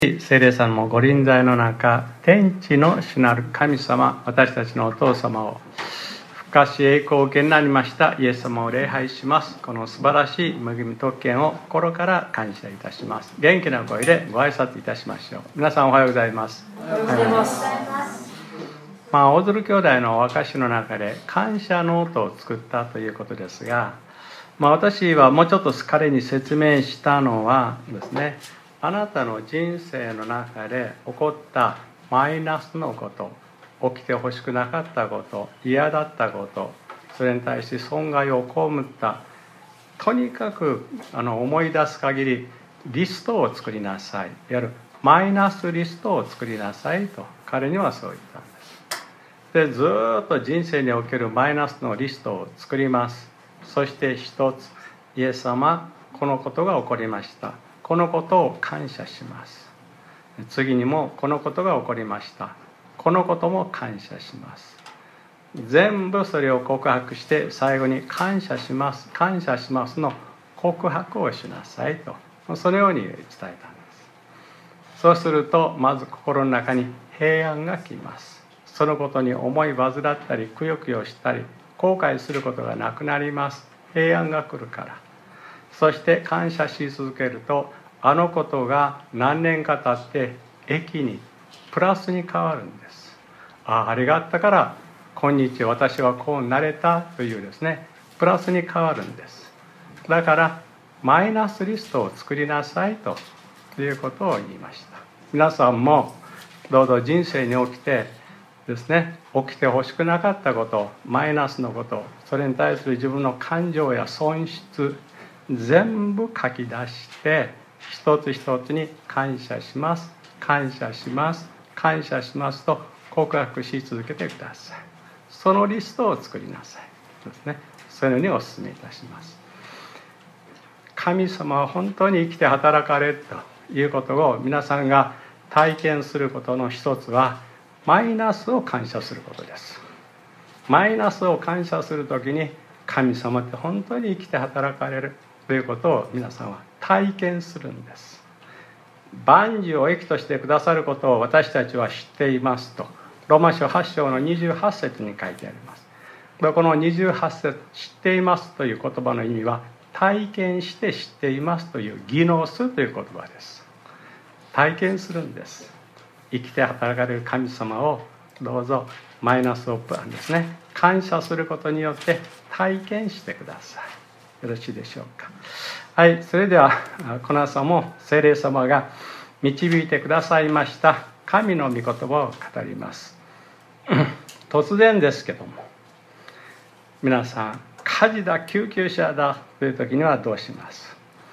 聖霊さんもご臨在の中、天地の主なる神様、私たちのお父様を深し栄光を受けになりましたイエス様を礼拝します。この素晴らしい恵み特権を心から感謝いたします。元気な声でご挨拶いたしましょう。皆さんおはようございます。 おはようございます。 大鶴兄弟のお証の中で感謝ノートを作ったということですが、私はもうちょっと彼に説明したのはですね、あなたの人生の中で起こったマイナスのこと、起きてほしくなかったこと、嫌だったこと、それに対して損害を被った、とにかく思い出す限りリストを作りなさい。いわゆるマイナスリストを作りなさいと彼にはそう言ったんです。で、ずっと人生におけるマイナスのリストを作ります。そして一つ、イエス様、このことが起こりました。このことを感謝します。次にもこのことが起こりました。このことも感謝します。全部それを告白して最後に感謝します、感謝しますの告白をしなさいと、そのように伝えたんです。そうするとまず心の中に平安が来ます。そのことに思い煩ったりくよくよしたり後悔することがなくなります。平安が来るから。そして感謝し続けると、あのことが何年か経って益にプラスに変わるんです。あれがあったから今日私はこうなれたというですね、プラスに変わるんです。だからマイナスリストを作りなさいということを言いました。皆さんもどうぞ人生に起きてですね、起きてほしくなかったこと、マイナスのこと、それに対する自分の感情や損失全部書き出して一つ一つに感謝します、感謝します、感謝しますと告白し続けてください。そのリストを作りなさいですね。そういうのにお勧めいたします。神様は本当に生きて働かれるということを皆さんが体験することの一つはマイナスを感謝することです。マイナスを感謝するときに神様って本当に生きて働かれるということを皆さんは体験するんです。万事を益としてくださることを私たちは知っていますとローマ書8章の28節に書いてあります。この28節知っていますという言葉の意味は体験して知っていますという技能すという言葉です。体験するんです。生きて働かれる神様をどうぞマイナスをですね、感謝することによって体験してください。よろしいでしょうか。はい、それではこの朝も聖霊様が導いてくださいました神の御言葉を語ります。突然ですけども、皆さん火事だ救急車だという時にはどうします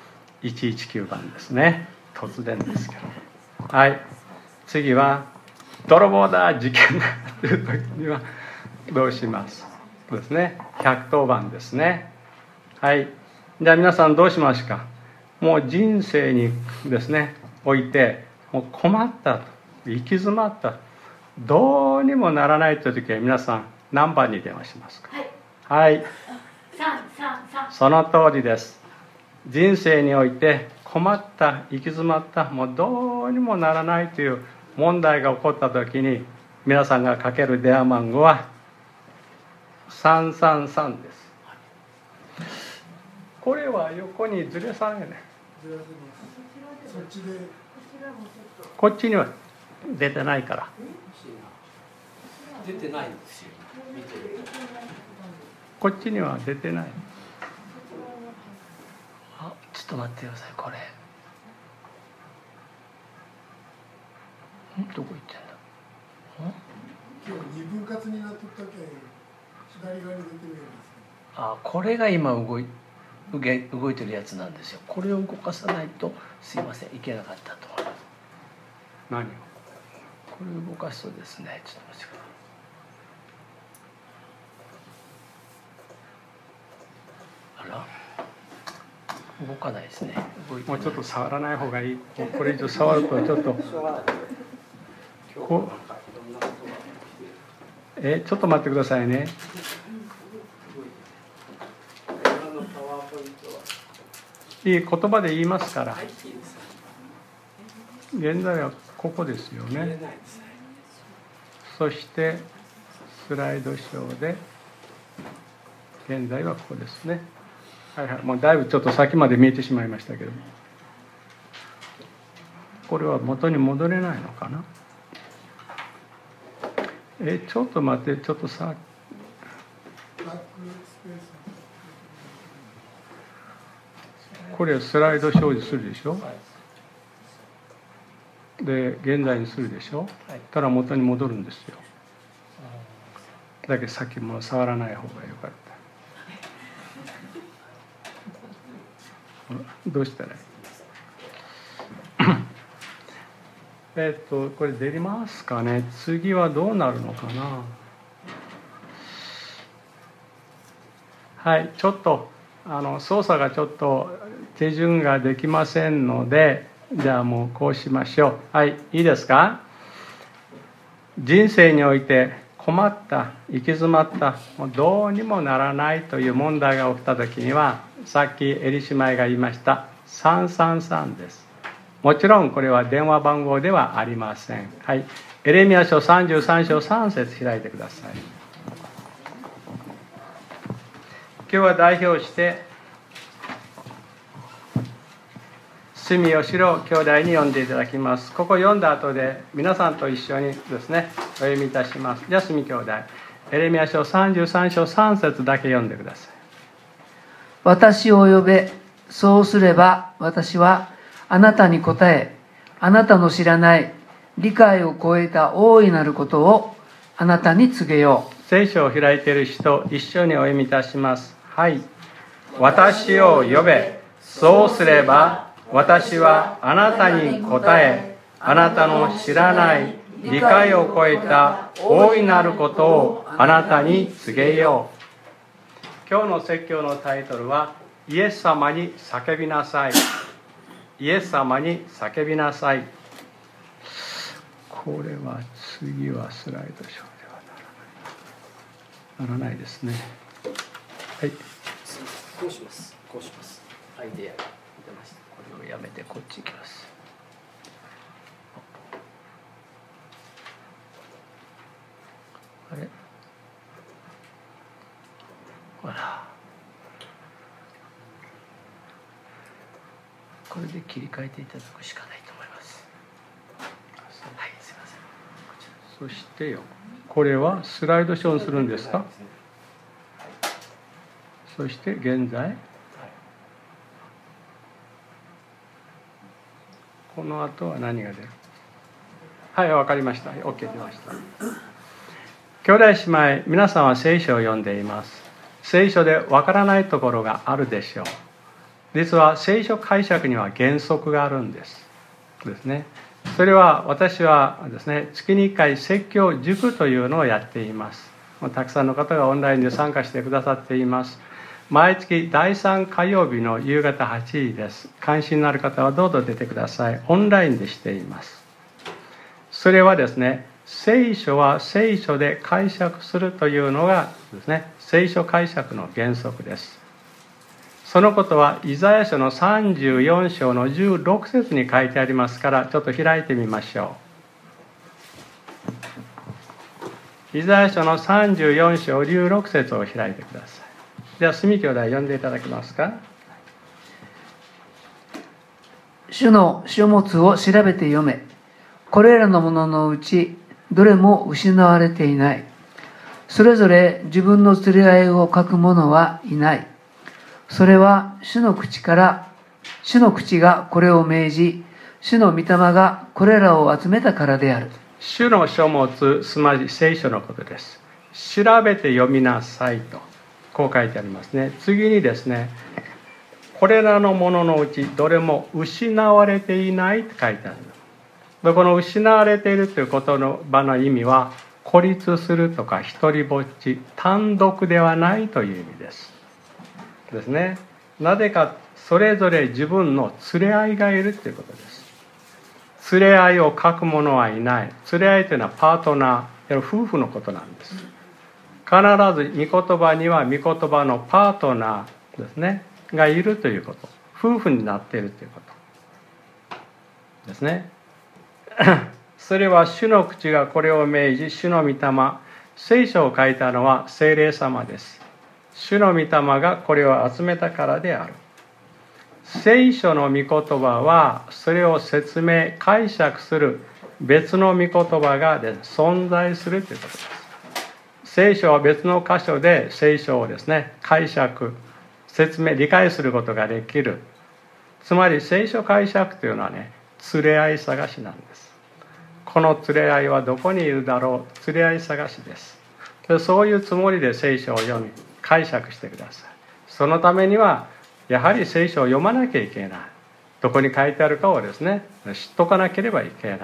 ？119番ですね。突然ですけど、はい。次は泥棒だ事件だという時にはどうします？そうですね、110番ですね。はい。じゃあ皆さんどうしますか？もう人生にですねおいてもう困ったと、行き詰まった、どうにもならないという時は皆さん何番に電話しますか？はい、その通りです。人生において困った、行き詰まった、もうどうにもならないという問題が起こった時に皆さんがかける電話番号は333です。これは横にずれさんやね。こっちには出てないから。 出てないんですよ。 こっちには出てない。 ちょっと待ってください。これどこ行ってんだ。 今日二分割になっとったけん左側に出てるやつ。 これが今動いてるやつなんですよ。これを動かさないとすいません、いけなかったと思います。 何を？ これを動かすとですね、ちょっと待ってください。あら、動かないですね。 もうちょっと触らない方がいい。これ以上触るとちょっとこうちょっと待ってくださいね。いい言葉で言いますから。 現在はここですよね。そしてスライドショーで現在はここですね。はいはい、もうだいぶちょっと先まで見えてしまいましたけど、これは元に戻れないのかな。ちょっと待って、ちょっとさ、これスライド表示するでしょ。で現在にするでしょ。たら元に戻るんですよ。だけどさっきも触らない方がよかった。どうしたらいい？これ出ますかね。次はどうなるのかな。はい、ちょっと操作がちょっと手順ができませんので、じゃあもうこうしましょう。はい、いいですか。人生において困った、行き詰まった、もうどうにもならないという問題が起きた時には、さっきエリ姉妹が言いました333です。もちろんこれは電話番号ではありません。はい、エレミヤ書33章3節開いてください。今日は代表して住吉郎兄弟に読んでいただきます。ここ読んだ後で皆さんと一緒にですねお読みいたします。じゃあ住兄弟、エレミヤ書33章3節だけ読んでください。 私を呼べ、そうすれば私はあなたに答え、あなたの知らない理解を超えた大いなることをあなたに告げよう。 聖書を開いている人、一緒にお読みいたします。はい。私を呼べ、そうすれば私はあなたに答え、あなたの知らない理解を超えた大いなることをあなたに告げよう。今日の説教のタイトルはイエス様に叫びなさい。イエス様に叫びなさい。これは次はスライドショーではならないですね。はい。 こうします。こうします。アイデアが出ました。これをやめてこっち行きます。 あれ。ほら。 これで切り替えていただくしかないと思います。はい、すいません。 そしてよ、これはスライドショーにするんですか？そして現在、この後は何が出る？はい、わかりました。OK 出ました。兄弟姉妹、皆さんは聖書を読んでいます。聖書でわからないところがあるでしょう。実は聖書解釈には原則があるんですね。それは私はですね、月に1回説教塾というのをやっています。たくさんの方がオンラインで参加してくださっています。毎月第3火曜日の夕方8時です。関心のある方はどうぞ出てください。オンラインでしています。それはですね、聖書は聖書で解釈するというのがですね、聖書解釈の原則です。そのことはイザヤ書の34章の16節に書いてありますから、ちょっと開いてみましょう。イザヤ書の34章16節を開いてください。では住兄弟読んでいただけますか。 主の書物を調べて読め。これらのもののうちどれも失われていない。それぞれ自分の連れ合いを書く者はいない。それは主の口がこれを命じ、主の御霊がこれらを集めたからである。 主の書物、すなわち聖書のことです。調べて読みなさいと、こう書いてありますね。次にですね、これらのもののうちどれも失われていないと書いてある。この失われているという言葉の意味は、孤立するとか一人ぼっち、単独ではないという意味ですね。なぜか、それぞれ自分の連れ合いがいるということです。連れ合いを書く者はいない。連れ合いというのはパートナー、夫婦のことなんです。必ず御言葉には御言葉のパートナーですねがいるということ、夫婦になっているということですね。 それは主の口がこれを命じ、主の御霊、聖書を書いたのは聖霊様です。主の御霊がこれを集めたからである。聖書の御言葉はそれを説明解釈する別の御言葉が存在するということです。聖書は別の箇所で聖書をですね解釈説明理解することができる。つまり聖書解釈というのはね、連れ合い探しなんです。この連れ合いはどこにいるだろう、連れ合い探しです。そういうつもりで聖書を読み解釈してください。そのためにはやはり聖書を読まなきゃいけない。どこに書いてあるかをですね知っとかなければいけない、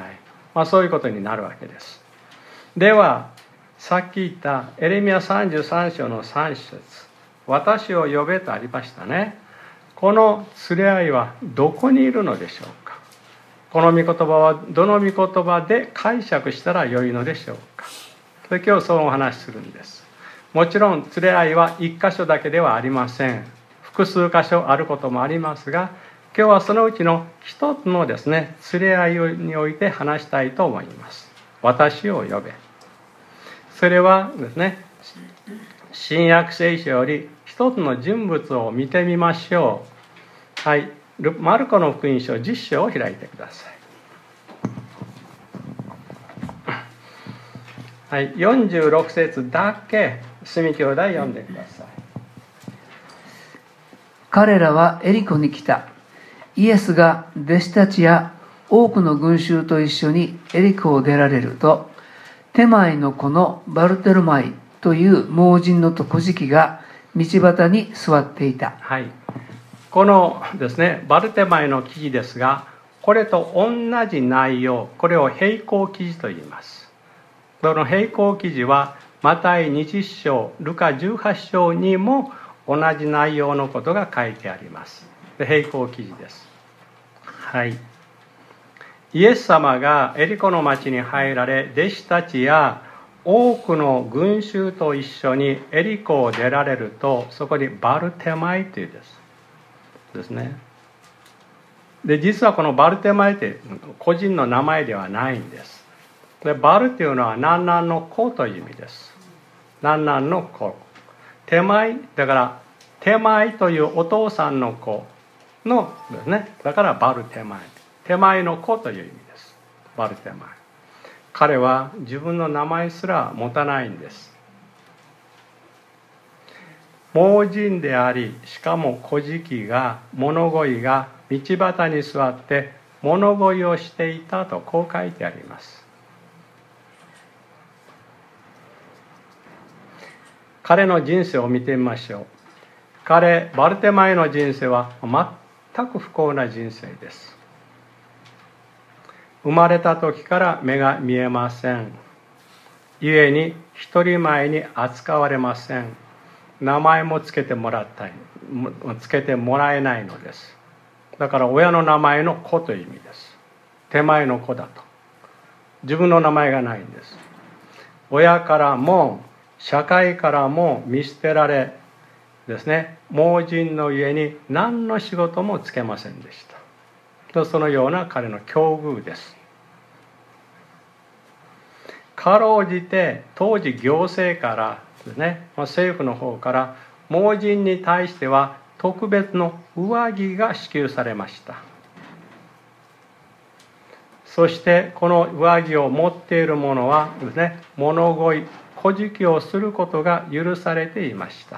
そういうことになるわけです。ではさっき言ったエレミヤ33章の3節、私を呼べとありましたね。この連れ合いはどこにいるのでしょうか。この御言葉はどの御言葉で解釈したら良いのでしょうか。今日そうお話しするんです。もちろん連れ合いは一箇所だけではありません。複数箇所あることもありますが、今日はそのうちの一つのですね連れ合いにおいて話したいと思います。私を呼べ。それはですね、新約聖書より一つの人物を見てみましょう。はい、マルコの福音書10章を開いてください。はい、46節だけ住兄弟読んでください。 彼らはエリコに来た。イエスが弟子たちや多くの群衆と一緒にエリコを出られると、テマイの子のバルテロマイという盲人のと小敷が道端に座っていた。 はい、このですねバルテマイの記事ですが、これと同じ内容、これを並行記事と言います。この並行記事はマタイ20章、ルカ18章にも同じ内容のことが書いてあります。並行記事です。はい。イエス様がエリコの町に入られ、弟子たちや多くの群衆と一緒にエリコを出られると、そこにバルテマイというですね。で、実はこのバルテマイって個人の名前ではないんです。で、バルというのは南南の子という意味です。南南の子。テマイだからテマイというお父さんの子のですね、だからバルテマイ、テマイの子という意味です。バルテマイ。彼は自分の名前すら持たないんです。盲人であり、しかも小敷が物乞いが道端に座って物乞いをしていたとこう書いてあります。彼の人生を見てみましょう。バルテマイの人生は全く不幸な人生です。生まれた時から目が見えません。故に一人前に扱われません。名前もつけてもらえないのです。だから親の名前の子という意味です。手前の子だと。自分の名前がないんです。親からも社会からも見捨てられですね、盲人の家に何の仕事もつけませんでした。そのような彼の境遇です。かろうじて当時行政からですね、政府の方から盲人に対しては特別の上着が支給されました。そしてこの上着を持っている者はですね、物乞い、小敷をすることが許されていました。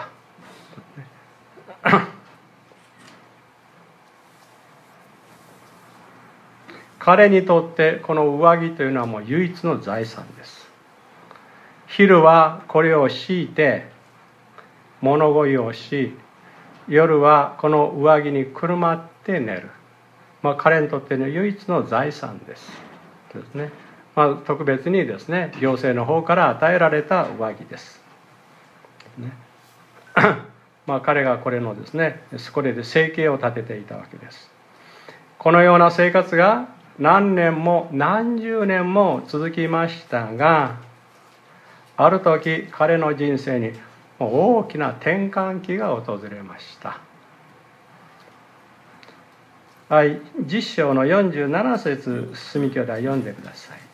彼にとってこの上着というのはもう唯一の財産です。昼はこれを敷いて物乞いをし、夜はこの上着にくるまって寝る。彼にとっての唯一の財産ですね。特別にですね、行政の方から与えられた上着です。ね彼がこれのですね、これで生計を立てていたわけです。このような生活が何年も何十年も続きましたが、ある時彼の人生に大きな転換期が訪れました。 はい、10章の47節、住兄弟読んでください。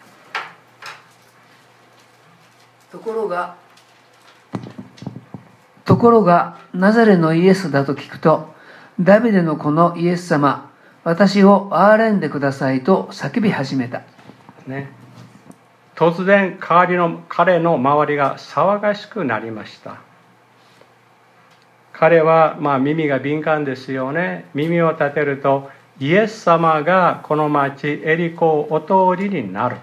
ところがナザレのイエスだと聞くと、ダビデの子のイエス様、私を憐れんでくださいと叫び始めた。 ね、突然彼の周りが騒がしくなりました。彼は耳が敏感ですよね。耳を立てるとイエス様がこの町エリコをお通りになる。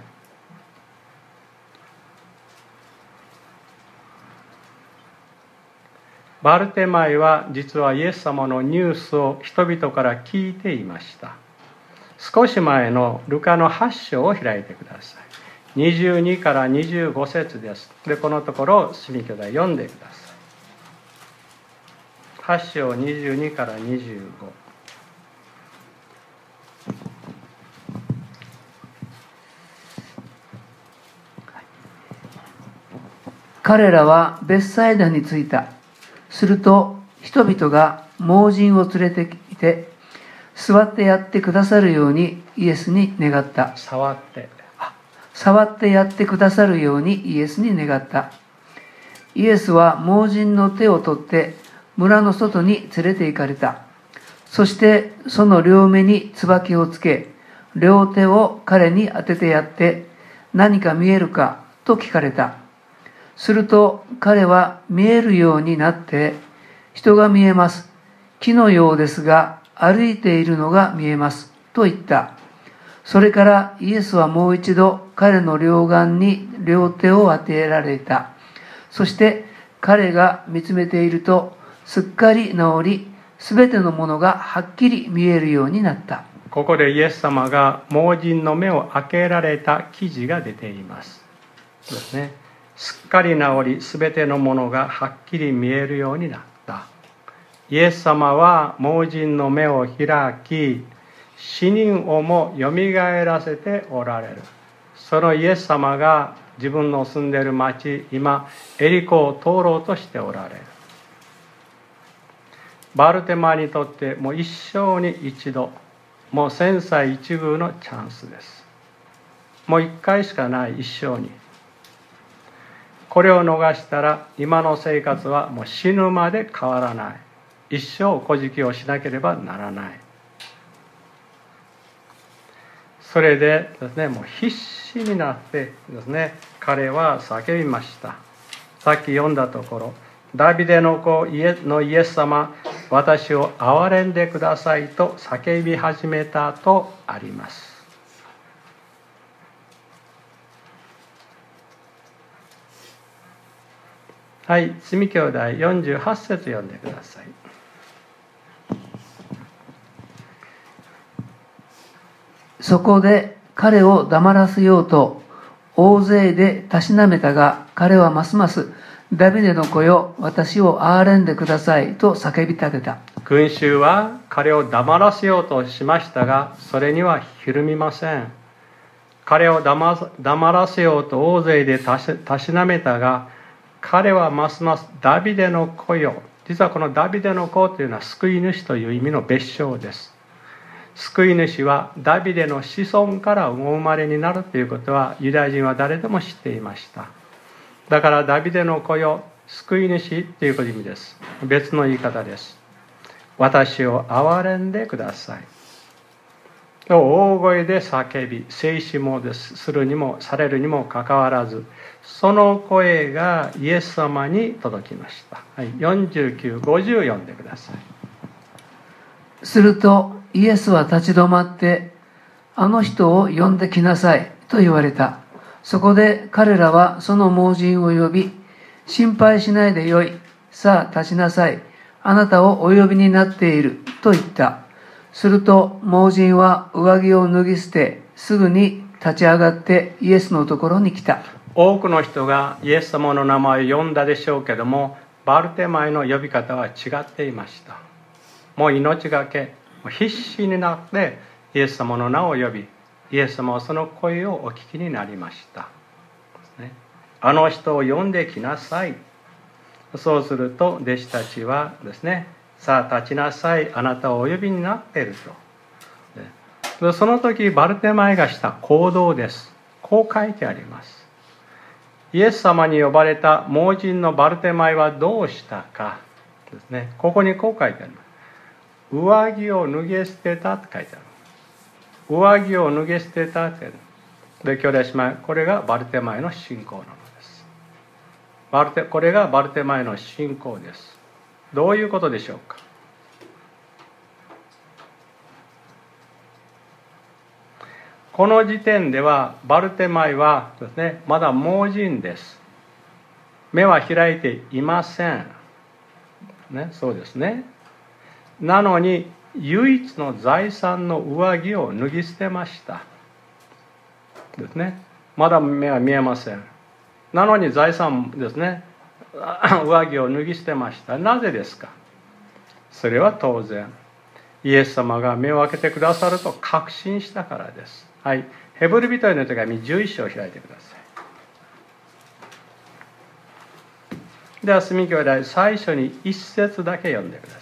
バルテマイは実はイエス様のニュースを人々から聞いていました。少し前のルカの8章を開いてください。22から25節です。で、このところを住兄弟読んでください。8章22から25。 彼らはベスサイダに着いた。すると人々が盲人を連れてきて座ってやってくださるようにイエスに願った。 触ってやってくださるようにイエスに願った。イエスは盲人の手を取って村の外に連れて行かれた。そしてその両目に椿をつけ、両手を彼に当ててやって、何か見えるかと聞かれた。すると彼は見えるようになって、人が見えます。木のようですが歩いているのが見えますと言った。それからイエスはもう一度彼の両眼に両手を当てられた。そして彼が見つめているとすっかり治り、すべてのものがはっきり見えるようになった。 ここでイエス様が盲人の目を開けられた記事が出ています。そうですね。すっかり治り、すべてのものがはっきり見えるようになった。イエス様は盲人の目を開き、死人をもよみがえらせておられる。そのイエス様が自分の住んでいる町、今エリコを通ろうとしておられる。バルテマにとってもう一生に一度、もう千載一遇のチャンスです。もう一回しかない一生に。これを逃したら今の生活はもう死ぬまで変わらない。一生小じをしなければならない。それでですね、もう必死になってですね、彼は叫びました。さっき読んだところ、ダビデの子のイエス様、私を憐れんでくださいと叫び始めたとあります。はい、住兄弟48節読んでください。 そこで彼を黙らせようと大勢でたしなめたが、彼はますますダビデの子よ、私を憐れんでくださいと叫び立てた。 群衆は彼を黙らせようとしましたが、それにはひるみません。彼を黙らせようと大勢でたしなめたが、彼はますますダビデの子よ。実はこのダビデの子というのは救い主という意味の別称です。救い主はダビデの子孫からお生まれになるということはユダヤ人は誰でも知っていました。だからダビデの子よ、救い主という意味です。別の言い方です。私を憐れんでくださいと大声で叫び、静止もするにもされるにもかかわらず、その声がイエス様に届きました。はい、49、50読んでください。 するとイエスは立ち止まって、あの人を呼んできなさいと言われた。そこで彼らはその盲人を呼び、心配しないでよい。さあ立ちなさい。あなたをお呼びになっていると言った。すると盲人は上着を脱ぎ捨て、すぐに立ち上がってイエスのところに来た。 多くの人がイエス様の名前を呼んだでしょうけども、バルテマイの呼び方は違っていました。もう命がけ、必死になってイエス様の名を呼び、イエス様はその声をお聞きになりました。あの人を呼んできなさい。そうすると弟子たちはですね、さあ立ちなさい、あなたをお呼びになっていると。 でその時バルテマイがした行動です。こう書いてあります。イエス様に呼ばれた盲人のバルテマイはどうしたかですね。ここにこう書いてあります。上着を脱げ捨てたって書いてある。上着を脱げ捨てたって書いてある。で、兄弟姉妹、これがバルテマイの信仰なのです。これがバルテマイの信仰です。どういうことでしょうか。この時点ではバルテマイはですね、まだ盲人です。目は開いていません。ね、そうですね。なのに唯一の財産の上着を脱ぎ捨てましたですね。まだ目は見えません。なのに財産ですね、上着を脱ぎ捨てました。なぜですか。それは当然イエス様が目を開けてくださると確信したからです。はい、ヘブル人への手紙11章を開いてください。では住兄弟、最初に一節だけ読んでください。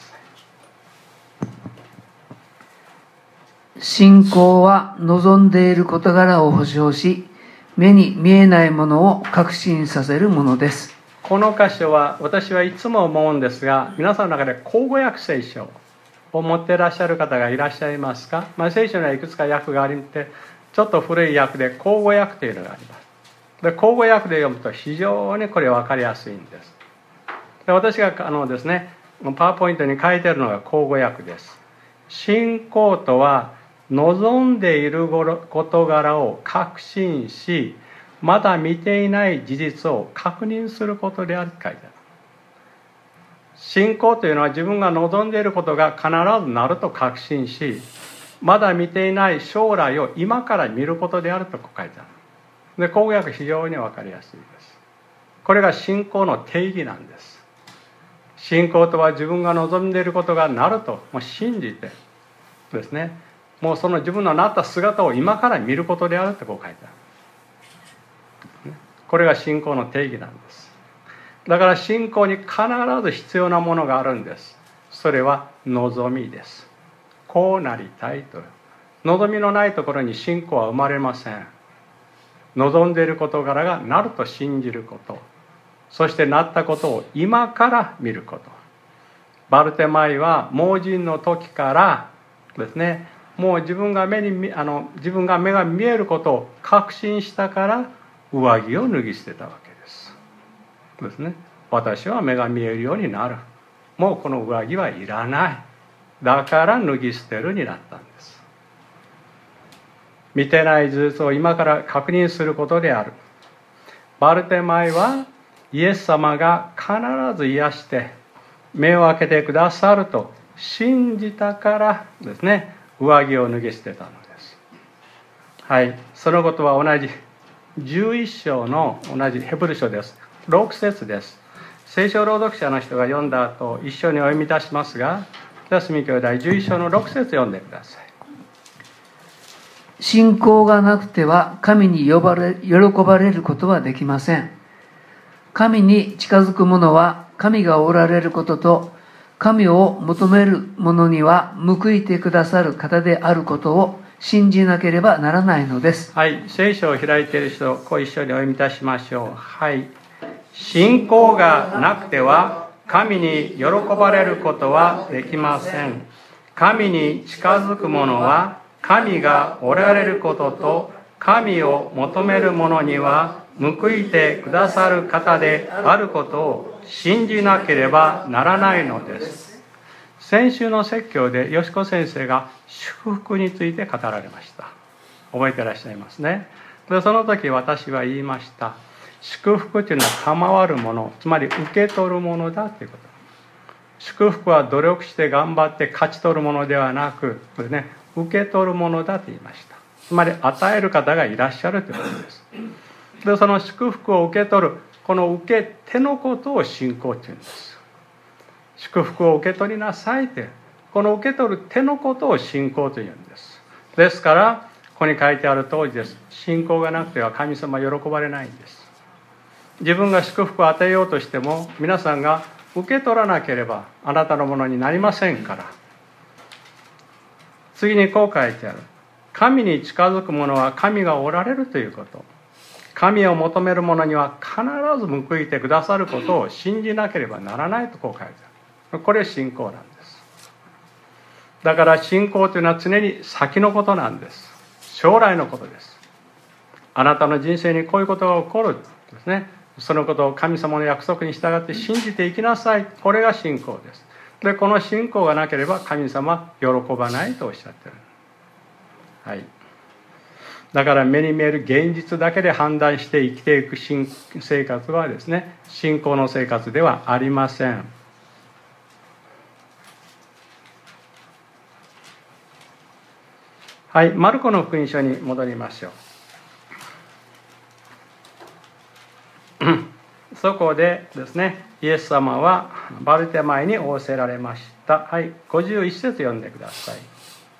信仰は望んでいる事柄を保証し、目に見えないものを確信させるものです。 この箇所は私はいつも思うんですが、皆さんの中で口語訳聖書を持っていらっしゃる方がいらっしゃいますか。聖書にはいくつか訳がありまして、ちょっと古い訳で口語訳というのがあります。で、口語訳で読むと非常にこれ分かりやすいんです。で、私がですね、パワーポイントに書いてあるのが口語訳です。信仰とは望んでいる事柄を確信し、まだ見ていない事実を確認することであると書いてある。信仰というのは自分が望んでいることが必ずなると確信し、まだ見ていない将来を今から見ることであると書いてある。で、口語訳非常に分かりやすいです。これが信仰の定義なんです。信仰とは自分が望んでいることがなると信じてですね、もうその自分のなった姿を今から見ることであるってこう書いてある。これが信仰の定義なんです。だから信仰に必ず必要なものがあるんです。それは望みです。こうなりたいと。望みのないところに信仰は生まれません。望んでいる事柄がなると信じること、そしてなったことを今から見ること。バルテマイは盲人の時からですね、もう自分が目が見えることを確信したから上着を脱ぎ捨てたわけですね。私は目が見えるようになる。もうこの上着はいらない。だから脱ぎ捨てるになったんです。見てない事実を今から確認することである。バルテマイはイエス様が必ず癒して目を開けてくださると信じたからですね、上着を脱ぎ捨てたのです。はい、そのことは同じ11章の同じヘブル書です。6節です。聖書朗読者の人が読んだ後一緒にお読みいたしますが、じゃあ住兄弟11章の6節読んでください。 信仰がなくては神に喜ばれることはできません。神に近づく者は神がおられることと、神を求める者には報いてくださる方であることを信じなければならないのです。 はい、聖書を開いている人、ご一緒にお読みいたしましょう。はい、信仰がなくては神に喜ばれることはできません。神に近づく者は神がおられることと、神を求める者には報いてくださる方であることを信じなければならないのです。先週の説教でよしこ先生が祝福について語られました。覚えていらっしゃいますね。で、その時私は言いました。祝福というのは賜るもの、つまり受け取るものだということ。祝福は努力して頑張って勝ち取るものではなく、受け取るものだと言いました。つまり与える方がいらっしゃるということです。で、その祝福を受け取る、この受け手のことを信仰というんです。祝福を受け取りなさいって、この受け取る手のことを信仰というんです。ですからここに書いてある通りです。信仰がなくては神様は喜ばれないんです。自分が祝福を与えようとしても、皆さんが受け取らなければあなたのものになりませんから。次にこう書いてある。 神に近づく者は神がおられるということ。神を求める者には必ず報いてくださることを信じなければならないとこう書いてある。これ信仰なんです。だから信仰というのは常に先のことなんです。将来のことです。あなたの人生にこういうことが起こるですね。そのことを神様の約束に従って信じていきなさい。これが信仰です。で、この信仰がなければ神様は喜ばないとおっしゃっている。はい。だから目に見える現実だけで判断して生きていく生活はですね、信仰の生活ではありません。はい、マルコの福音書に戻りましょう。そこでですね、イエス様はバルテマイに仰せられました。はい、51節読んでください。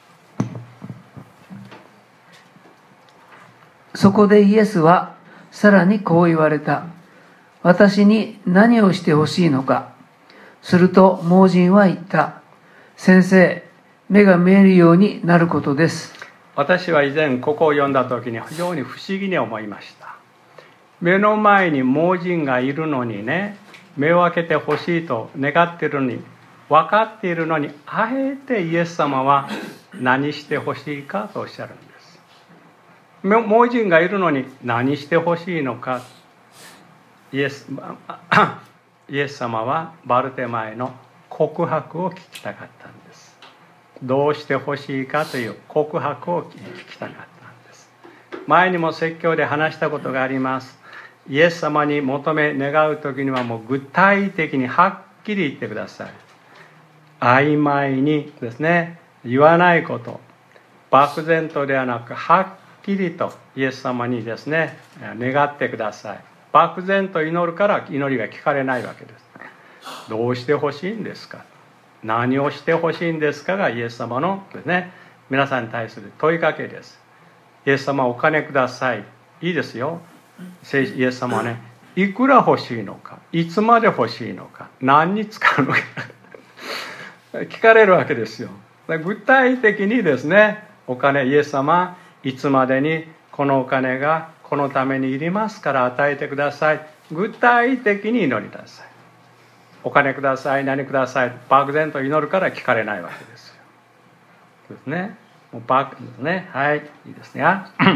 そこでイエスはさらにこう言われた。私に何をしてほしいのか。すると盲人は言った。先生、目が見えるようになることです。 私は以前ここを読んだ時に非常に不思議に思いました。目の前に盲人がいるのにね、目を開けてほしいと願っているのに、分かっているのに、あえてイエス様は何してほしいかとおっしゃるんです。盲人がいるのに何してほしいのか。イエス様はバルテマイの告白を聞きたかったんです。どうしてほしいかという告白を聞きたかったんです。前にも説教で話したことがあります。イエス様に求め願うときにはもう具体的にはっきり言ってください。曖昧にですね、言わないこと、漠然とではなくはっきりとイエス様にですね、願ってください。漠然と祈るから祈りが聞かれないわけです。どうしてほしいんですか、何をしてほしいんですかがイエス様のですね、皆さんに対する問いかけです。イエス様お金ください。いいですよ。イエス様はね、いくら欲しいのか、いつまで欲しいのか、何に使うのか聞かれるわけですよ。具体的にですね、お金、イエス様いつまでにこのお金がこのためにいりますから与えてください。具体的に祈りなさい。お金ください、何ください、漠然と祈るから聞かれないわけですよ。そうですね。もうですね。はい、いいですね。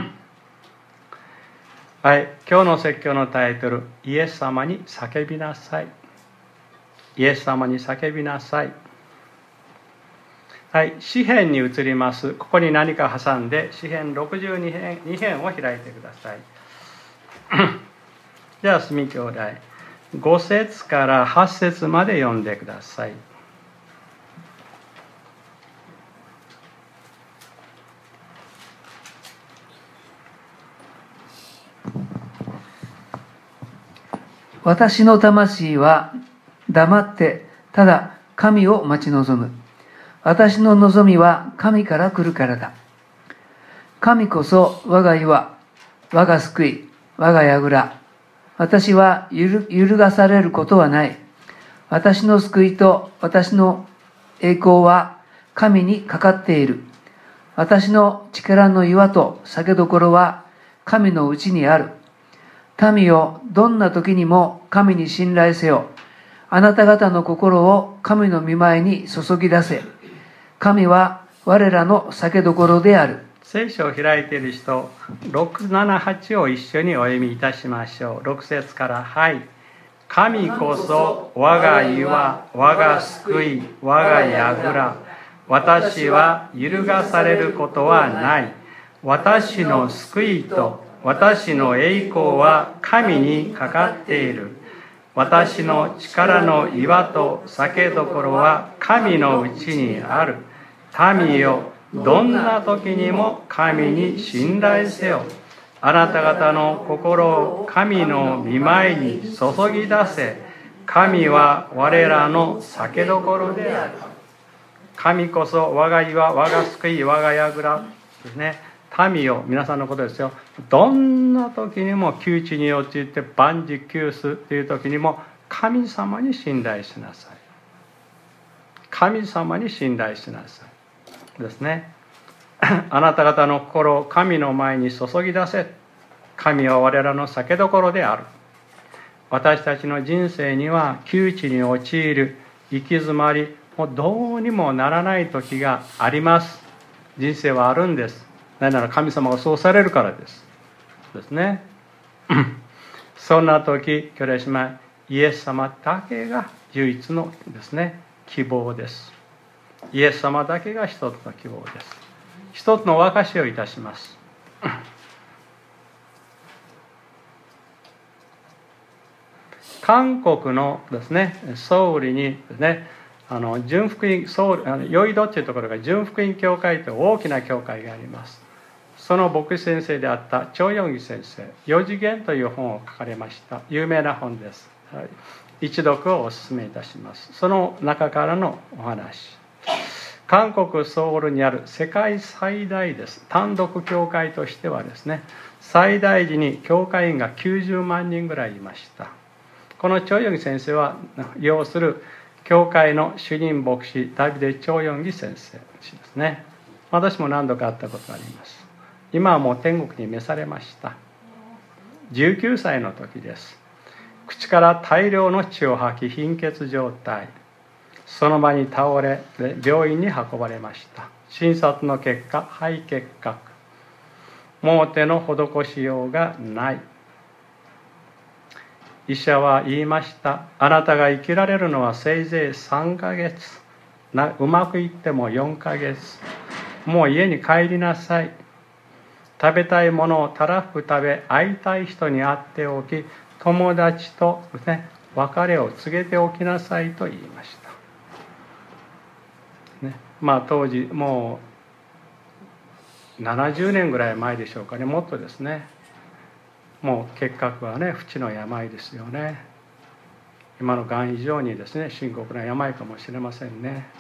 はい、今日の説教のタイトル、イエス様に叫びなさい。イエス様に叫びなさい。はい、詩編に移ります。ここに何か挟んで、詩編62編を開いてください。では、住兄弟、5節から8節まで読んでください。 私の魂は黙ってただ神を待ち望む。私の望みは神から来るからだ。神こそ我が岩、我が救い、我が櫓。私は揺るがされることはない。私の救いと私の栄光は神にかかっている。私の力の岩と酒どころは神のうちにある。民よ、どんな時にも神に信頼せよ。あなた方の心を神の御前に注ぎ出せ。神は我らの酒どころである。 聖書を開いている人、6、7、8を一緒にお読みいたしましょう。6節から、はい。神こそ我が岩、我が救い、我が櫓。私は揺るがされることはない。私の救いと私の栄光は神にかかっている。私の力の岩と酒どころは神のうちにある。民よ、どんな時にも神に信頼せよ。あなた方の心を神の御前に注ぎ出せ。神は我らの酒どころである。神こそ我が岩、我が救い、我が櫓ですね。民よ、皆さんのことですよ。どんな時にも窮地に陥って万事休すという時にも神様に信頼しなさい。神様に信頼しなさいですね。 あなた方の心を神の前に注ぎ出せ。神は我らの酒どころである。私たちの人生には窮地に陥る、行き詰まり、もうどうにもならない時があります。人生はあるんです。なぜなら神様がそうされるからですね。そんな時、兄弟姉妹、イエス様だけが唯一のですね、希望です。イエス様だけが一つの希望です。一つのお証しをいたします。韓国のですね、ソウルにですね、純福音ソウルヨイドというところが純福音教会という大きな教会があります。その牧師先生であったチョ・ヨンギ先生、四次元という本を書かれました。有名な本です。一読をお勧めいたします。その中からのお話。韓国ソウルにある世界最大です。単独教会としてはですね、最大時に教会員が90万人ぐらいいました。このチョ・ヨンギ先生は要する教会の主任牧師ダビデ・チョ・ヨンギ先生ですね。私も何度か会ったことがあります。今はもう天国に召されました。19歳の時です。口から大量の血を吐き貧血状態、その場に倒れ病院に運ばれました。診察の結果、肺結核、もう手の施しようがない。医者は言いました。あなたが生きられるのはせいぜい3ヶ月、うまくいっても4ヶ月、もう家に帰りなさい。食べたいものをたらふく食べ、会いたい人に会っておき、友達と、ね、別れを告げておきなさいと言いました、ね。当時もう70年ぐらい前でしょうかね、もっとですね。もう結核はね、不治の病ですよね。今のがん以上にですね、深刻な病かもしれませんね。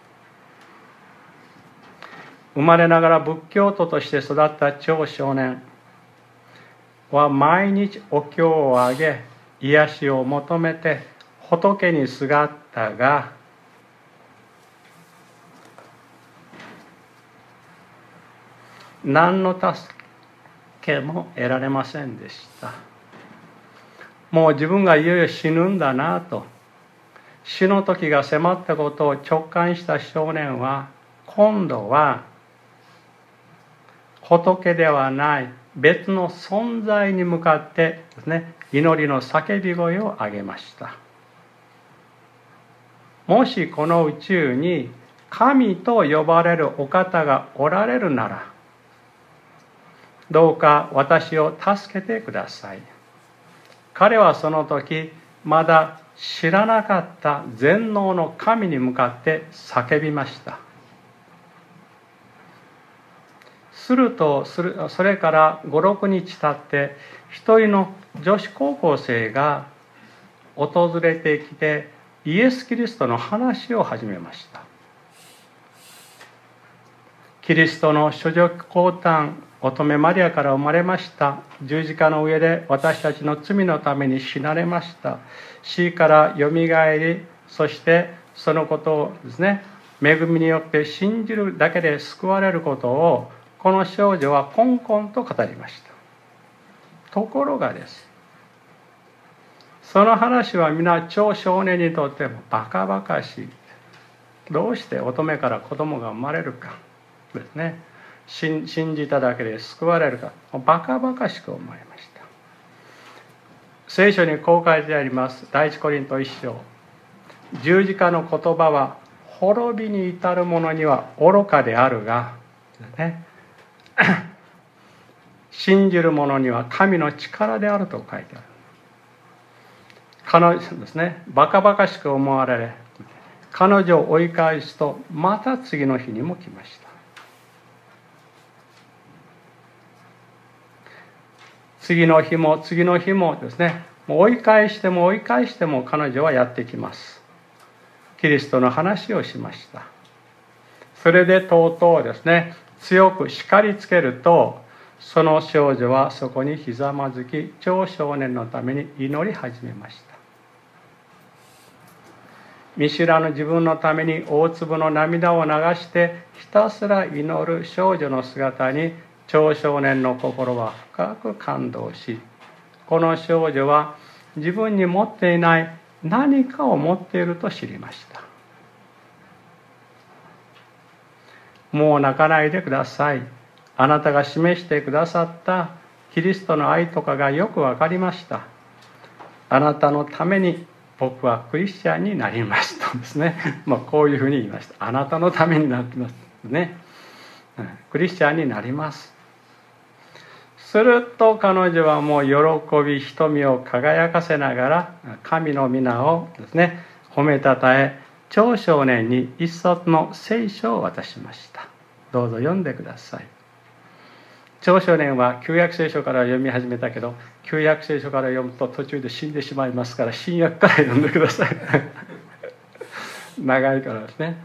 生まれながら仏教徒として育った超少年は毎日お経をあげ、癒しを求めて仏にすがったが、何の助けも得られませんでした。もう自分がいよいよ死ぬんだなと、死の時が迫ったことを直感した少年は、今度は仏ではない別の存在に向かってですね、祈りの叫び声を上げました。もしこの宇宙に神と呼ばれるお方がおられるなら、どうか私を助けてください。彼はその時まだ知らなかった全能の神に向かって叫びました。するとそれから5、6日経って一人の女子高校生が訪れてきてイエス・キリストの話を始めました。キリストの諸女降誕、乙女マリアから生まれました。十字架の上で私たちの罪のために死なれました。死からよみがえり、そしてそのことをですね、恵みによって信じるだけで救われることをこの少女はこんこんと語りました。ところがです、その話は皆超少年にとってもバカバカしい。どうして乙女から子供が生まれるかですね、信じただけで救われるか、バカバカしく思いました。聖書にこう書いてあります。第一コリント1章、十字架の言葉は滅びに至る者には愚かであるが、ね、信じる者には神の力であると書いてある。彼女ですね、バカバカしく思われ、彼女を追い返すとまた次の日にも来ました。次の日も次の日もですね、もう追い返しても追い返しても彼女はやってきます。キリストの話をしました。それでとうとうですね、強く叱りつけると、その少女はそこにひざまずき、超少年のために祈り始めました。 見知らぬ自分のために大粒の涙を流してひたすら祈る少女の姿に長少年の心は深く感動し、この少女は自分に持っていない何かを持っていると知りました。もう泣かないでください。あなたが示してくださったキリストの愛とかがよく分かりました。あなたのために僕はクリスチャンになりますとですね、こういうふうに言いました。あなたのためになってますね。クリスチャンになります。すると彼女はもう喜び瞳を輝かせながら神の皆をですね褒めたたえ、長少年に一冊の聖書を渡しました。どうぞ読んでください。長少年は旧約聖書から読み始めたけど、旧約聖書から読むと途中で死んでしまいますから、新約から読んでください長いからですね、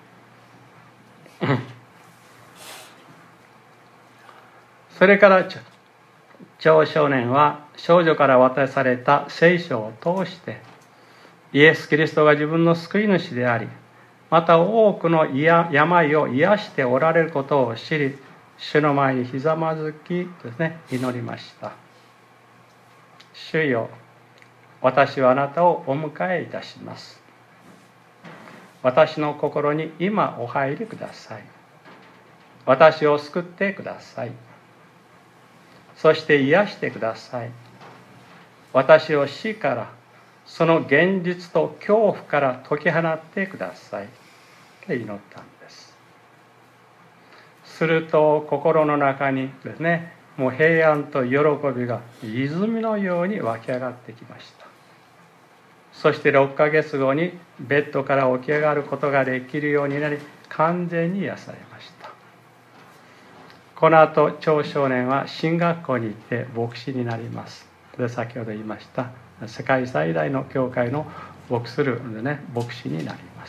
それから長少年は少女から渡された聖書を通してイエス・キリストが自分の救い主であり、また多くの病を癒しておられることを知り、主の前にひざまずきですね、祈りました。主よ、私はあなたをお迎えいたします。私の心に今お入りください。私を救ってください。そして癒してください。私を死から、その現実と恐怖から解き放ってください。と祈ったんです。すると心の中にですね、もう平安と喜びが泉のように湧き上がってきました。そして6ヶ月後にベッドから起き上がることができるようになり、完全に癒されました。この後長少年は神学校に行って牧師になります。で、先ほど言いました世界最大の教会の牧する牧師になります。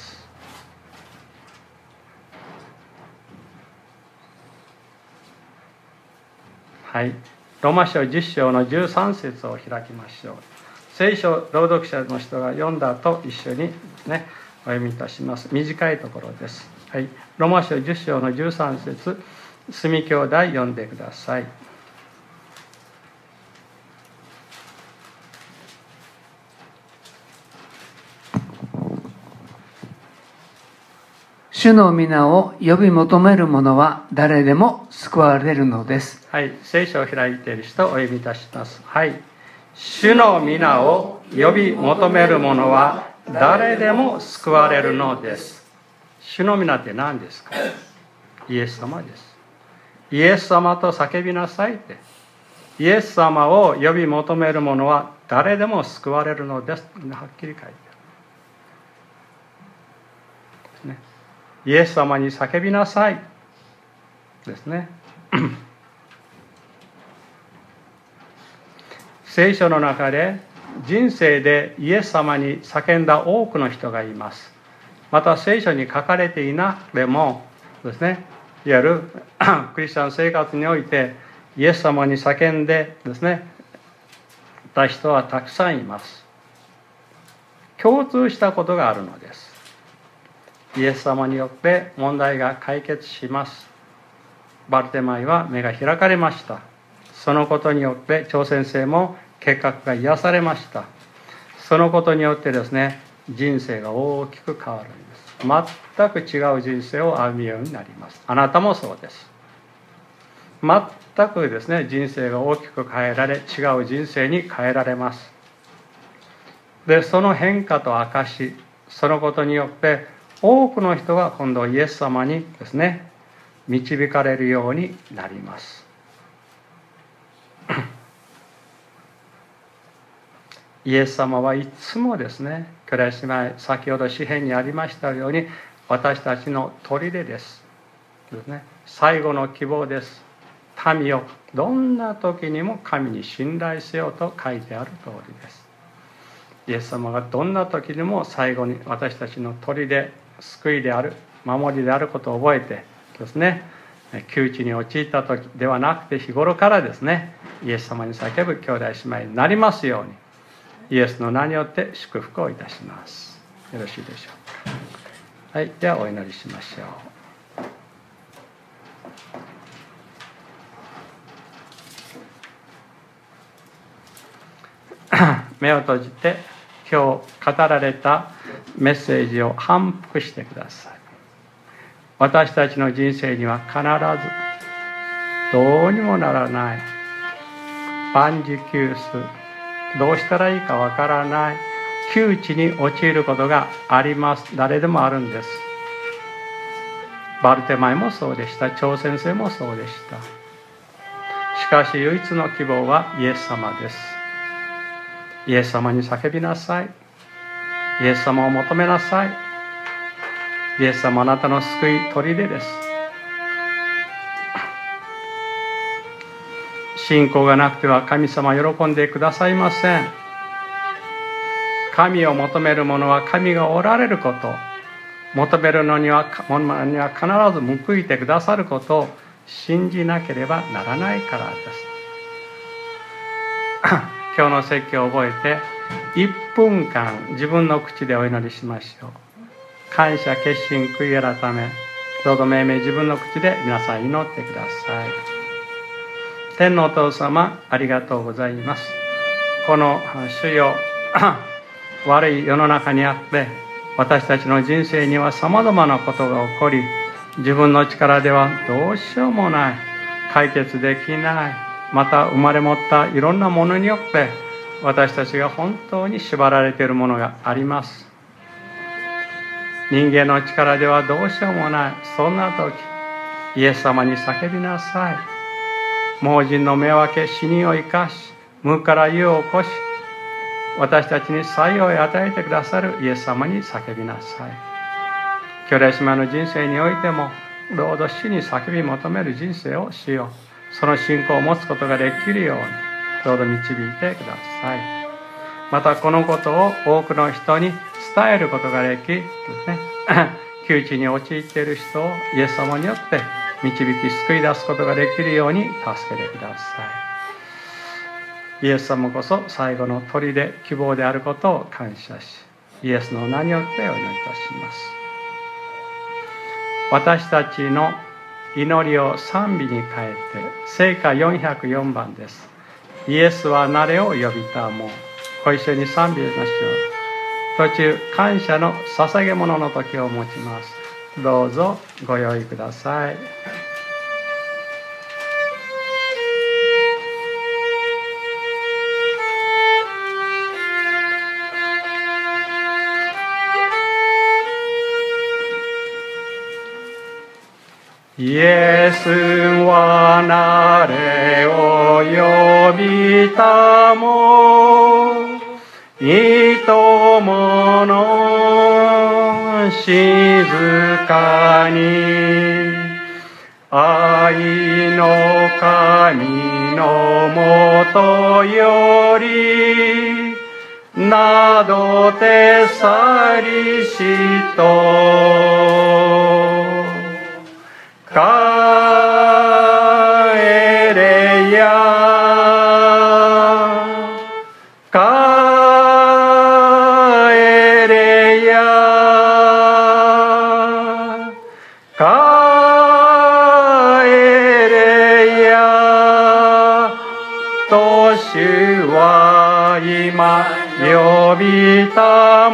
はい、ローマ書10章の13節を開きましょう。聖書朗読者の人が読んだ後一緒にねお読みいたします。短いところです。はい、ローマ書10章の13節、住兄弟読んでください。 主の皆を呼び求める者は誰でも救われるのです。 はい、聖書を開いている人をお読みいたします。はい、主の皆を呼び求める者は誰でも救われるのです。主の皆って何ですか？イエス様です。イエス様と叫びなさいって。イエス様を呼び求める者は誰でも救われるのです。はっきり書いてあるですね。イエス様に叫びなさいですね。聖書の中で人生でイエス様に叫んだ多くの人がいます。また聖書に書かれていなくてもですね、いわゆるクリスチャン生活においてイエス様に叫んでですねた人はたくさんいます。共通したことがあるのです。イエス様によって問題が解決します。バルテマイは目が開かれました。そのことによって張先生も結核が癒されました。そのことによってですね、人生が大きく変わるんです。全く違う人生を歩むようになります。あなたもそうです。全くですね、人生が大きく変えられ、違う人生に変えられます。で、その変化と証、そのことによって多くの人が今度イエス様にですね導かれるようになります。イエス様はいつもですね、兄弟姉妹、先ほど詩編にありましたように私たちの砦ですですね、最後の希望です。民よ、どんな時にも神に信頼せよと書いてある通りです。イエス様がどんな時にも最後に私たちの砦、救いである、守りであることを覚えてですね、窮地に陥った時ではなくて日頃からですね、イエス様に叫ぶ兄弟姉妹になりますように、イエスの名によって祝福をいたします。 よろしいでしょうか。はい、ではお祈りしましょう。目を閉じて今日語られたメッセージを反復してください。私たちの人生には必ずどうにもならない万事休す、どうしたらいいかわからない窮地に陥ることがあります。誰でもあるんです。バルテマイもそうでした。張先生もそうでした。しかし唯一の希望はイエス様です。イエス様に叫びなさい。イエス様を求めなさい。イエス様あなたの救い砦です。信仰がなくては神様は喜んでくださいません。神を求める者は神がおられること、求めるのには必ず報いてくださることを信じなければならないからです。今日の説教を覚えて1分間自分の口でお祈りしましょう。感謝、決心、悔い改め、どうぞ命名自分の口で皆さん祈ってください。天のお父様、ありがとうございます。この主よ悪い世の中にあって私たちの人生にはさまざまなことが起こり、自分の力ではどうしようもない、解決できない、また生まれ持ったいろんなものによって私たちが本当に縛られているものがあります。人間の力ではどうしようもない、そんな時イエス様に叫びなさい。盲人の目を開け、死人を生かし、無から有を起こし、私たちに幸いを与えてくださるイエス様に叫びなさい。兄弟姉妹の人生においてもどうぞ主に叫び求める人生をしよう。その信仰を持つことができるようにどうぞ導いてください。またこのことを多くの人に伝えることができですね窮地に陥っている人をイエス様によって導き救い出すことができるように助けてください。イエス様こそ最後の砦、希望であることを感謝し、イエスの名によってお祈りいたします。私たちの祈りを賛美に変えて聖歌404番です。イエスは誰を呼びたもう。ご一緒に賛美しましょう。途中感謝の捧げ物の時を持ちます。どうぞご用意ください。イエスは誰を呼びたもいともの静かに愛の神のもとよりなどてさりしと帰れや帰れや帰れやと主は今呼びた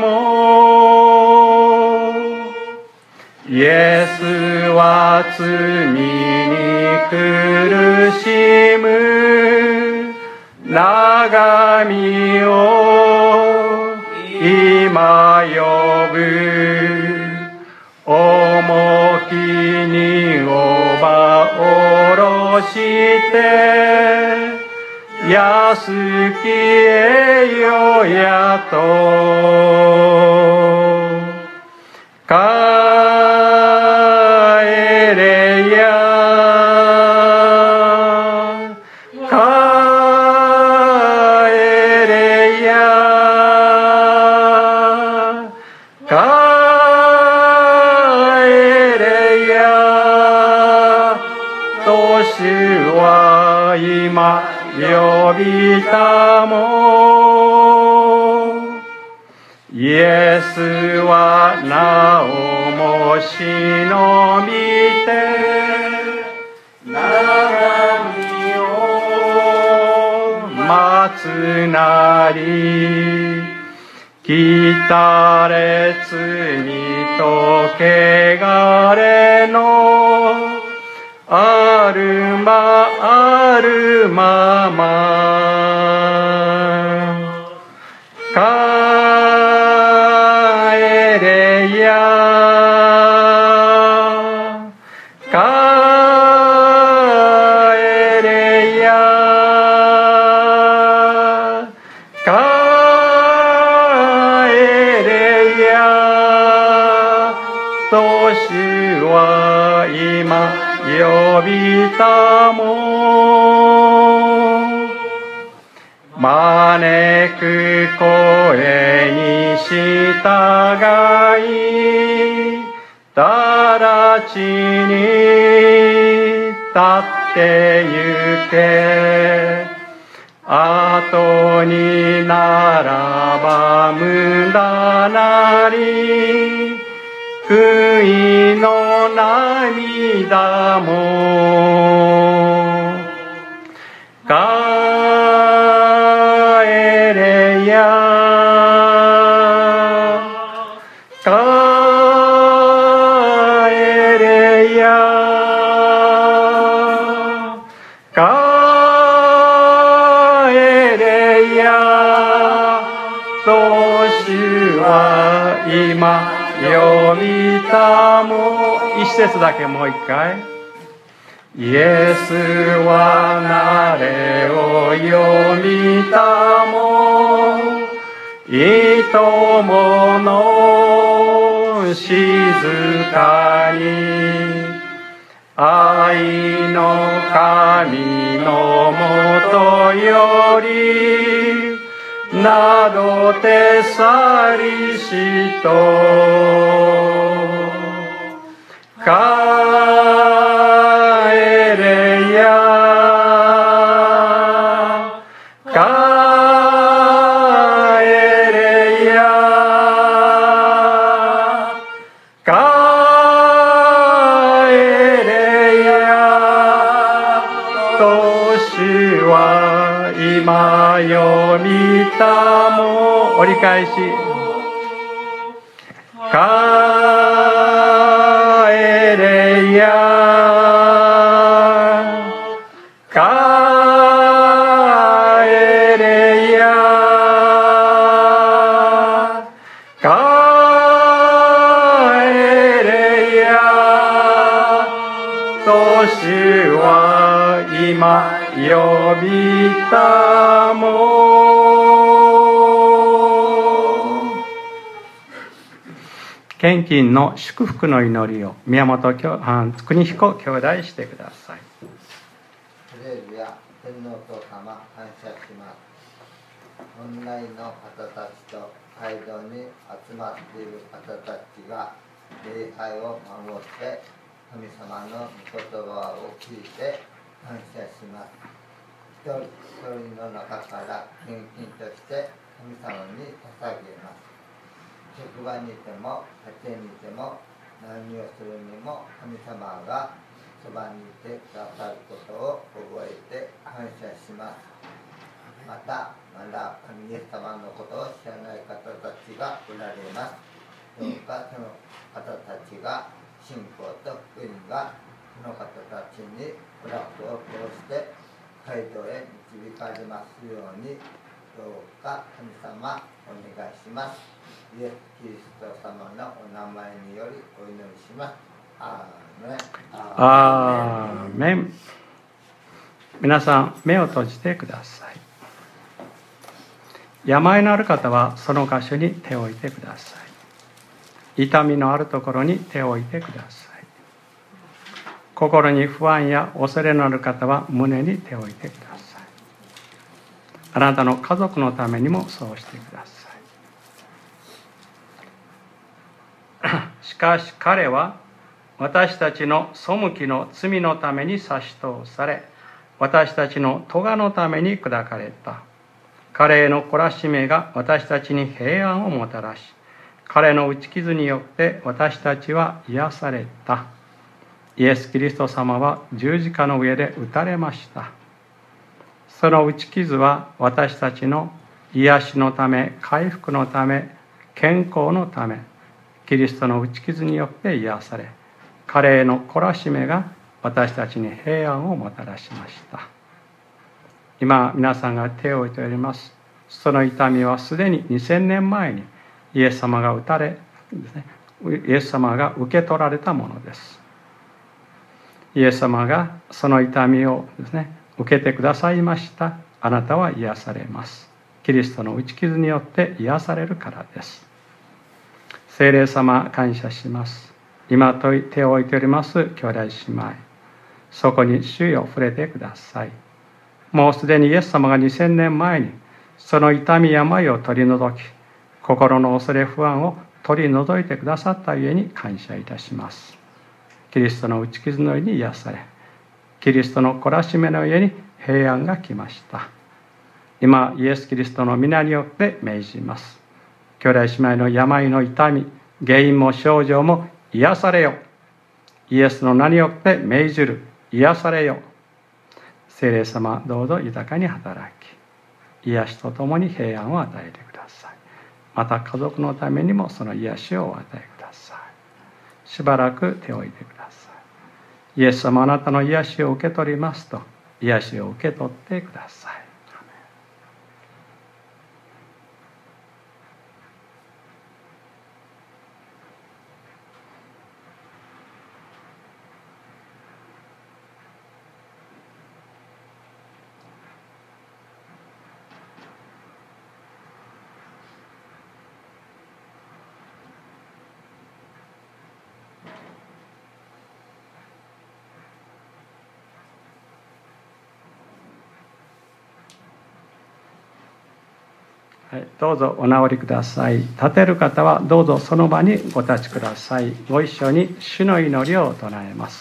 もイエスは罪に苦しむ長身を今呼ぶ重きにおばおろして安き栄誉やと帰れや帰れや帰れやと主は今呼びたもイエエスはなおも忍びて悩みを待つなり、来たれ罪と汚れのあるまま帰れや帰れや帰れやと主は今呼びたも招く声に従い直ちに立ってゆけ、後にならば無駄なり悔いの涙も帰れや帰れや帰れやと主は今呼びたも。一節だけもう一回。イエスはなれを呼びたも、いともの静かに愛の神のもとよりなどてさりしと帰れや帰れや帰れやと主は今呼びたも。折り返し帰れや帰れや帰れやと主は今呼びたも。献金の祝福の祈りを宮本邦彦兄弟してください。 ハレルヤ、天皇と様感謝します。オンラインの方たちと会場に集まっている方たちが礼拝を守って神様の御言葉を聞いて感謝します。一人一人の中から献金として神様に捧げます。職場にいても家庭にいても何をするにも神様がそばにいてくださることを覚えて感謝します。またまだ神イエス様のことを知らない方たちがおられます。どうかその方たちが信仰と福音がその方たちにブラックを通して街道へ導かれますように、どうか神様お願いします。イエス・キリスト様のお名前によりお祈りします。アーメン。 アーメン。皆さん目を閉じてください。病のある方はその箇所に手を置いてください。痛みのあるところに手を置いてください。心に不安や恐れのある方は胸に手を置いてください。あなたの家族のためにもそうしてください。しかし彼は私たちの背きの罪のために差し通され、私たちの咎のために砕かれた。彼への懲らしめが私たちに平安をもたらし、 彼の打ち傷によって私たちは癒された。イエス・キリスト様は十字架の上で打たれました。その打ち傷は私たちの癒しのため、回復のため、健康のため、キリストの打ち傷によって癒され、彼への懲らしめが私たちに平安をもたらしました。今皆さんが手を置いております。その痛みはすでに2000年前にイエス様が打たれですね、イエス様が受け取られたものです。イエス様がその痛みをですね、受けてくださいました。あなたは癒されます。キリストの打ち傷によって癒されるからです。聖霊様、感謝します。今手を置いております兄弟姉妹、そこに主よ触れてください。もうすでにイエス様が2000年前にその痛み病を取り除き、心の恐れ不安を取り除いてくださったゆえに感謝いたします。キリストの打ち傷の上に癒され、キリストの懲らしめの上に平安が来ました。今イエス・キリストの皆によって命じます。兄弟姉妹の病の痛み、原因も症状も癒されよ。イエスの名によって命じる。癒されよ。聖霊様、どうぞ豊かに働き、癒しとともに平安を与えてください。また家族のためにもその癒しをお与えください。しばらく手を置いてください。イエス様、あなたの癒しを受け取りますと、癒しを受け取ってください。はい、どうぞお直りください。立てる方はどうぞその場にご立ちください。ご一緒に主の祈りを唱えます。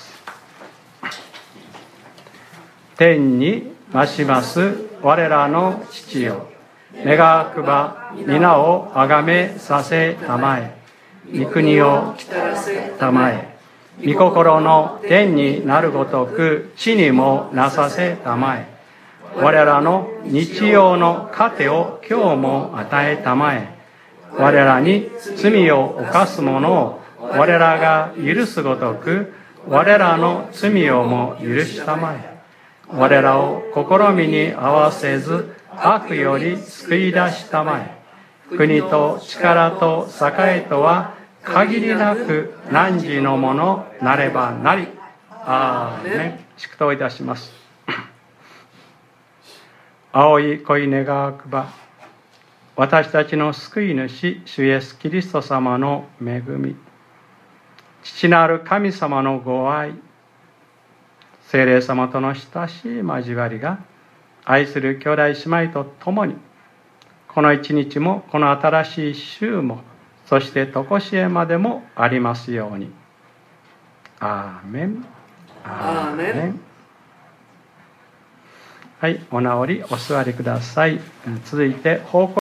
天に増します我らの父よ、願わくば皆をあがめさせたまえ、御国を来たらせたまえ、御心の天になるごとく地にもなさせたまえ、我らの日曜の糧を今日も与えたまえ、我らに罪を犯す者を我らが許すごとく我らの罪をも許したまえ、我らを試みに合わせず悪より救い出したまえ、国と力と栄とは限りなく汝のものなればなり。アーメン。祝祷いたします。青い恋願わくば私たちの救い主主イエスキリスト様の恵み、父なる神様のご愛、聖霊様との親しい交わりが愛する兄弟姉妹と共にこの一日もこの新しい週もそして常しえまでもありますように。アーメン。アーメン。はい、お直りお座りください。続いて報告